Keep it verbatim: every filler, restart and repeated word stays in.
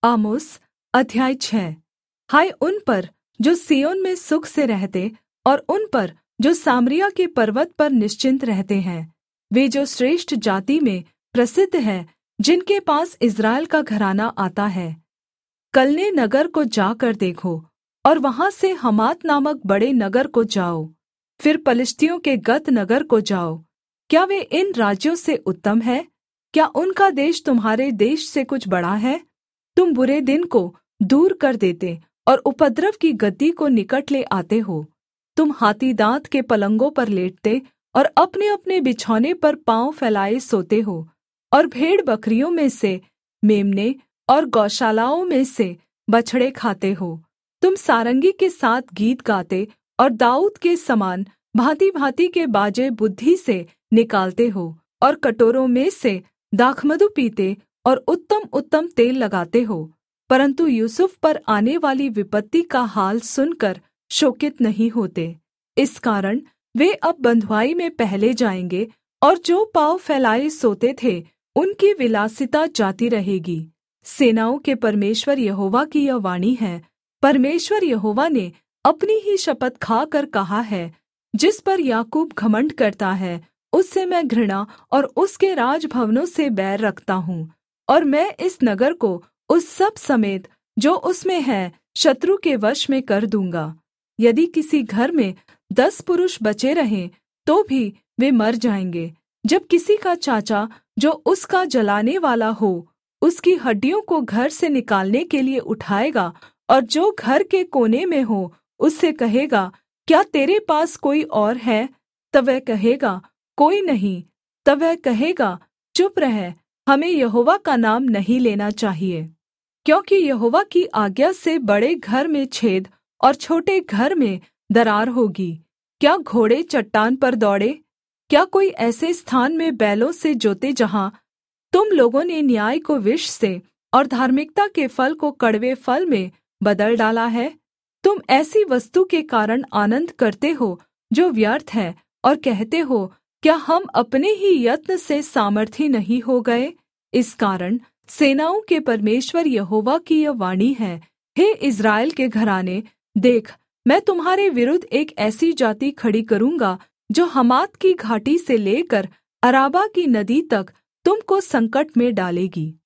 आमोस अध्याय छः। हाय उन पर जो सिय्योन में सुख से रहते और उन पर जो सामरिया के पर्वत पर निश्चिन्त रहते हैं, वे जो श्रेष्ठ जाति में प्रसिद्ध है, जिनके पास इस्राएल का घराना आता है। कलने नगर को जाकर देखो और वहाँ से हमात नामक बड़े नगर को जाओ, फिर पलिश्तियों के गत नगर को जाओ। क्या वे इन राज्यों से उत्तम है? क्या उनका देश तुम्हारे देश से कुछ बड़ा है? तुम बुरे दिन को दूर कर देते और उपद्रव की गद्दी को निकट ले आते हो। तुम हाथी दाँत के पलंगों पर लेटते और अपने-अपने बिछौने पर पाँव फैलाए सोते हो, और भेड़ बकरियों में से मेम्ने और गौशालाओं में से बछड़े खाते हो। तुम सारंगी के साथ गीत गाते और दाऊद के समान भाँति-भाँति के बाजे बुद्धि से निकालते हो, और कटोरों में से दाखमधु पीते और उत्तम-उत्तम तेल लगाते हो। परन्तु यूसुफ पर आने वाली विपत्ति का हाल सुनकर शोकित नहीं होते। इस कारण वे अब बँधुआई में पहले जाएँगे, और जो पाँव फैलाए सोते थे उनकी विलासिता जाती रहेगी। सेनाओं के परमेश्वर यहोवा की यह वाणी है। परमेश्वर यहोवा ने अपनी ही शपथ खाकर कहा है, जिस पर याकूब घमण्ड करता है, उससे मैं घृणा और उसके राजभवनों से बैर रखता हूँ, और मैं इस नगर को उस सब समेत जो उसमें है शत्रु के वश में कर दूँगा। यदि किसी घर में दस पुरुष बचे रहें तो भी वे मर जाएँगे। जब किसी का चाचा जो उसका जलाने वाला हो उसकी हड्डियों को घर से निकालने के लिए उठाएगा, और जो घर के कोने में हो उससे कहेगा, क्या तेरे पास कोई और है? तब वह कहेगा, कोई नहीं। तब वह कहेगा, चुप रह, हमें यहोवा का नाम नहीं लेना चाहिए, क्योंकि यहोवा की आज्ञा से बड़े घर में छेद और छोटे घर में दरार होगी। क्या घोड़े चट्टान पर दौड़े? क्या कोई ऐसे स्थान में बैलों से जोते जहाँ तुम लोगों ने न्याय को विष से और धार्मिकता के फल को कड़वे फल में बदल डाला है? तुम ऐसी वस्तु के कारण आनन्द करते हो जो व्यर्थ है, और कहते हो, क्या हम अपने ही यत्न से सामर्थी नहीं हो गए? इस कारण सेनाओं के परमेश्वर यहोवा की यह वाणी है, हे इस्राएल के घराने, देख, मैं तुम्हारे विरुद्ध एक ऐसी जाति खड़ी करूँगा जो हमात की घाटी से लेकर अराबा की नदी तक तुम को संकट में डालेगी।